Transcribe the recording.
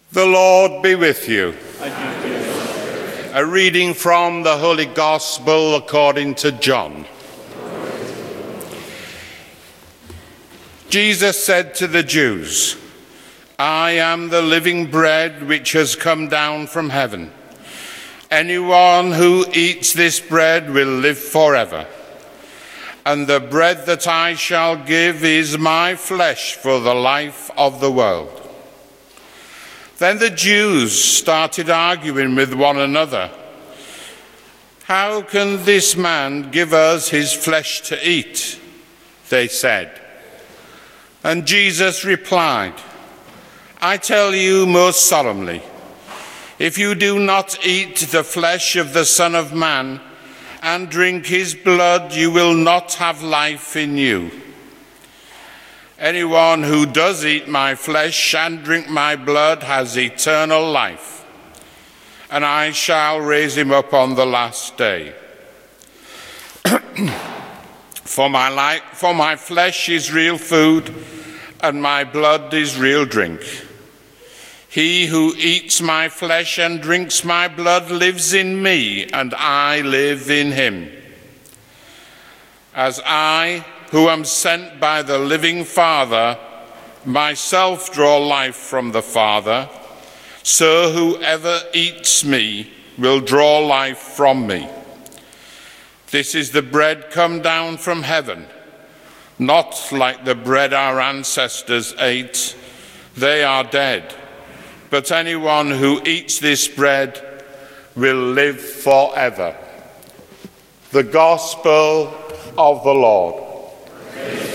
The Lord be with you. And with you. A reading from the Holy Gospel according to John. Jesus said to the Jews, "I am the living bread which has come down from heaven. Anyone who eats this bread will live forever. And the bread that I shall give is my flesh for the life of the world." Then the Jews started arguing with one another. "How can this man give us his flesh to eat?" they said. And Jesus replied, "I tell you most solemnly, if you do not eat the flesh of the Son of Man and drink his blood, you will not have life in you. Anyone who does eat my flesh and drink my blood has eternal life, and I shall raise him up on the last day. For my flesh is real food, and my blood is real drink. He who eats my flesh and drinks my blood lives in me, and I live in him. As I, who am sent by the living Father, myself draw life from the Father, so whoever eats me will draw life from me. This is the bread come down from heaven, not like the bread our ancestors ate. They are dead. But anyone who eats this bread will live forever." The Gospel of the Lord. Praise